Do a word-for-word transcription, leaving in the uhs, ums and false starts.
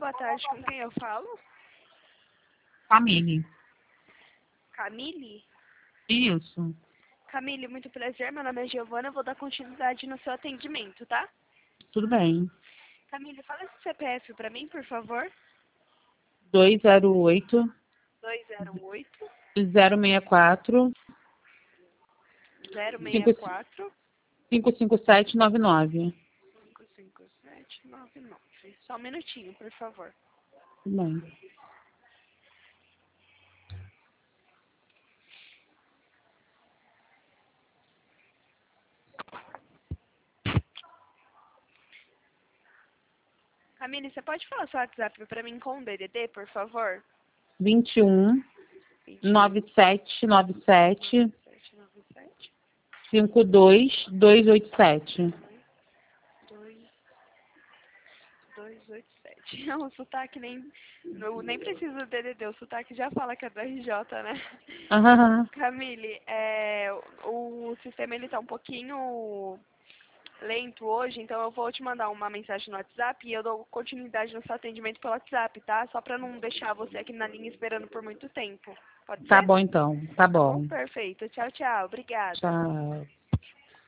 boa tarde. Com quem eu falo? Camille. Camille? Isso. Camille, muito prazer. Meu nome é Giovana. Eu vou dar continuidade no seu atendimento, tá? Tudo bem. Camille, fala esse C P F pra mim, por favor. dois zero oito, dois zero oito, zero seis quatro, zero cinco seis quatro, cinco sete nove nove. cinco cinco sete nove nove. Só um minutinho, por favor. Tudo bem. Camille, você pode falar seu WhatsApp pra mim com o D D D, por favor? vinte e um, nove sete nove sete, sete nove sete, cinco dois dois oito sete. dois dois oito sete. O sotaque nem... Eu nem preciso do D D D, o sotaque já fala que é do R J, né? Aham. Camille, é, o, o sistema ele tá um pouquinho lento hoje, então eu vou te mandar uma mensagem no WhatsApp e eu dou continuidade no seu atendimento pelo WhatsApp, tá? Só pra não deixar você aqui na linha esperando por muito tempo. Pode Tá ser? bom então. Tá Tá bom? bom. Perfeito. Tchau, tchau. Obrigada. Tchau.